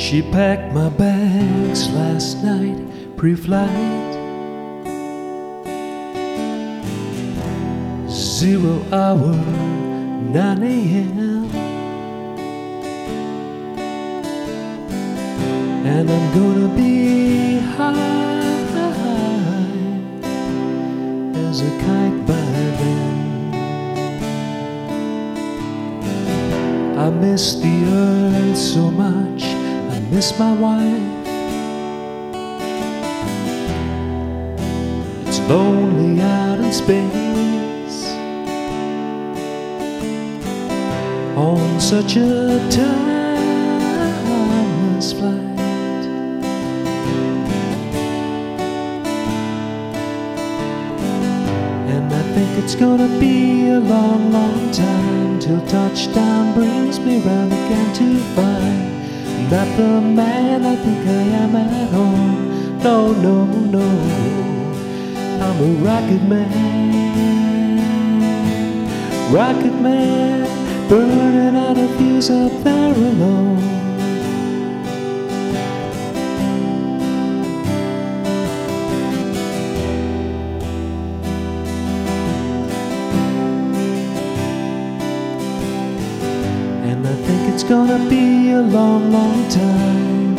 She packed my bags last night, pre-flight. 0 hour, 9 a.m. And I'm gonna be high as a kite by then. I miss the earth so much, I miss my wife. It's lonely out in space on such a timeless flight. And I think it's gonna be a long, long time till touchdown brings me round again to find not the man I think I am at home. No, no, no, I'm a rocket man, burning out a fuse up there alone. And I think it's gonna be a long, long time.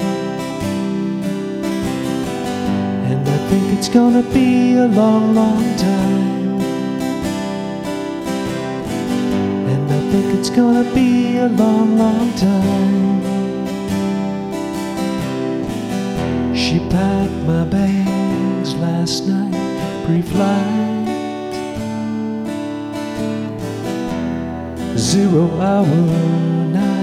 And I think it's gonna be a long, long time. And I think it's gonna be a long, long time. She packed my bags last night, pre-flight. 0 hour, 9